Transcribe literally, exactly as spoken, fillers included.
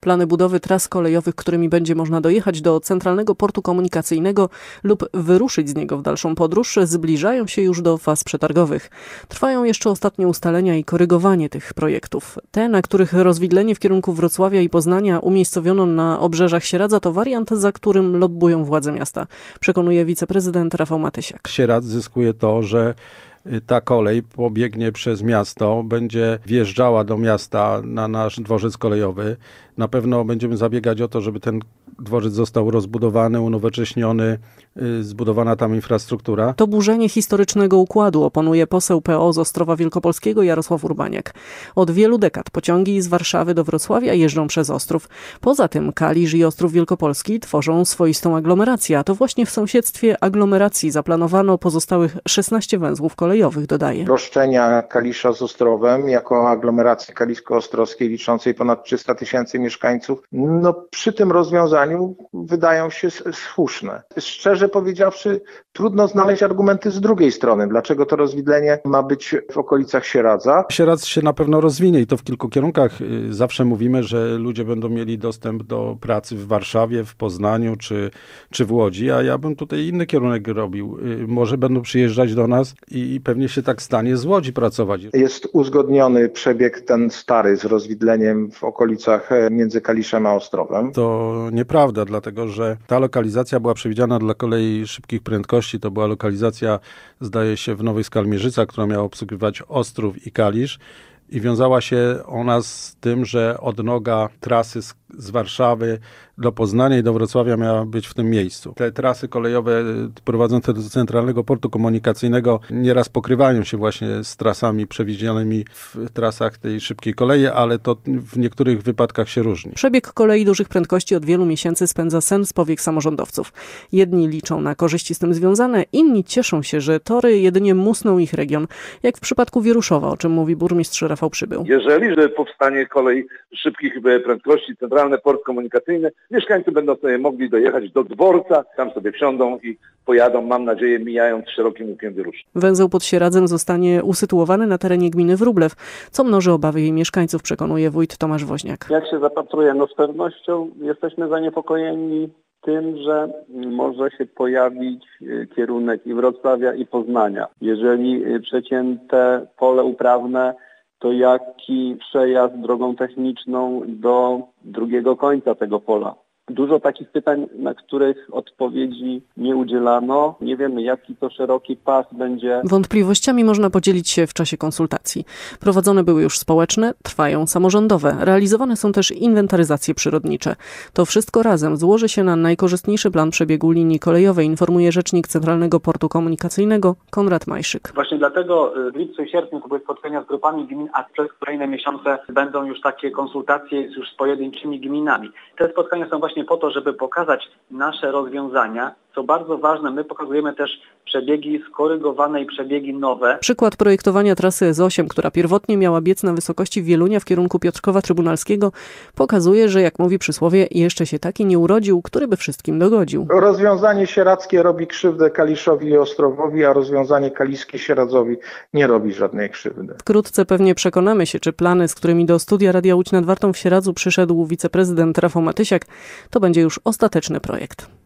Plany budowy tras kolejowych, którymi będzie można dojechać do Centralnego Portu Komunikacyjnego lub wyruszyć z niego w dalszą podróż, zbliżają się już do faz przetargowych. Trwają jeszcze ostatnie ustalenia i korygowanie tych projektów. Te, na których rozwidlenie w kierunku Wrocławia i Poznania umiejscowiono na obrzeżach Sieradza, to wariant, za którym lobbują władze miasta, przekonuje wiceprezydent Rafał Matysiak. Sieradz zyskuje to, że ta kolej pobiegnie przez miasto, będzie wjeżdżała do miasta na nasz dworzec kolejowy. Na pewno będziemy zabiegać o to, żeby ten dworzec został rozbudowany, unowocześniony, zbudowana tam infrastruktura. To burzenie historycznego układu, oponuje poseł P O z Ostrowa Wielkopolskiego Jarosław Urbaniak. Od wielu dekad pociągi z Warszawy do Wrocławia jeżdżą przez Ostrów. Poza tym Kalisz i Ostrów Wielkopolski tworzą swoistą aglomerację, a to właśnie w sąsiedztwie aglomeracji zaplanowano pozostałych szesnaście węzłów kolejowych, dodaje. Roszczenia Kalisza z Ostrowem jako aglomeracji kalisko-ostrowskiej liczącej ponad trzysta tysięcy mieszkańców, no przy tym rozwiązaniu wydają się słuszne. Szczerze powiedziawszy, trudno znaleźć argumenty z drugiej strony. Dlaczego to rozwidlenie ma być w okolicach Sieradza? Sieradz się na pewno rozwinie i to w kilku kierunkach. Zawsze mówimy, że ludzie będą mieli dostęp do pracy w Warszawie, w Poznaniu czy, czy w Łodzi, a ja bym tutaj inny kierunek robił. Może będą przyjeżdżać do nas i pewnie się tak stanie, z Łodzi pracować. Jest uzgodniony przebieg ten stary z rozwidleniem w okolicach między Kaliszem a Ostrowem. To nieprawda, dlatego że ta lokalizacja była przewidziana dla kolei szybkich prędkości. To była lokalizacja, zdaje się, w Nowej Skalmierzyca, która miała obsługiwać Ostrów i Kalisz. I wiązała się ona z tym, że odnoga trasy z, z Warszawy do Poznania i do Wrocławia miała być w tym miejscu. Te trasy kolejowe prowadzące do Centralnego Portu Komunikacyjnego nieraz pokrywają się właśnie z trasami przewidzianymi w trasach tej szybkiej kolei, ale to w niektórych wypadkach się różni. Przebieg kolei dużych prędkości od wielu miesięcy spędza sen z powiek samorządowców. Jedni liczą na korzyści z tym związane, inni cieszą się, że tory jedynie musną ich region, jak w przypadku Wieruszowa, o czym mówi burmistrz Rafał Przybył. Jeżeli powstanie kolej szybkich prędkości, Centralny Port Komunikacyjny, mieszkańcy będą sobie mogli dojechać do dworca, tam sobie wsiądą i pojadą, mam nadzieję, mijając szerokim łukiem Wierusz. Węzeł pod Sieradzem zostanie usytuowany na terenie gminy Wróblew, co mnoży obawy jej mieszkańców, przekonuje wójt Tomasz Woźniak. Jak się zapatruje, no z pewnością jesteśmy zaniepokojeni tym, że może się pojawić kierunek i Wrocławia, i Poznania. Jeżeli przecięte pole uprawne, to jaki przejazd drogą techniczną do drugiego końca tego pola? Dużo takich pytań, na których odpowiedzi nie udzielano. Nie wiemy, jaki to szeroki pas będzie. Wątpliwościami można podzielić się w czasie konsultacji. Prowadzone były już społeczne, trwają samorządowe. Realizowane są też inwentaryzacje przyrodnicze. To wszystko razem złoży się na najkorzystniejszy plan przebiegu linii kolejowej, informuje rzecznik Centralnego Portu Komunikacyjnego Konrad Majszyk. Właśnie dlatego w lipcu i sierpniu to były spotkania z grupami gmin, a przez kolejne miesiące będą już takie konsultacje już z pojedynczymi gminami. Te spotkania są właśnie po to, żeby pokazać nasze rozwiązania. Co bardzo ważne, my pokazujemy też przebiegi skorygowane i przebiegi nowe. Przykład projektowania trasy S osiem, która pierwotnie miała biec na wysokości Wielunia w kierunku Piotrkowa Trybunalskiego, pokazuje, że jak mówi przysłowie, jeszcze się taki nie urodził, który by wszystkim dogodził. Rozwiązanie sieradzkie robi krzywdę Kaliszowi i Ostrowowi, a rozwiązanie kaliskie Sieradzowi nie robi żadnej krzywdy. Wkrótce pewnie przekonamy się, czy plany, z którymi do studia Radia Łódź nad Wartą w Sieradzu przyszedł wiceprezydent Rafał Matysiak, to będzie już ostateczny projekt.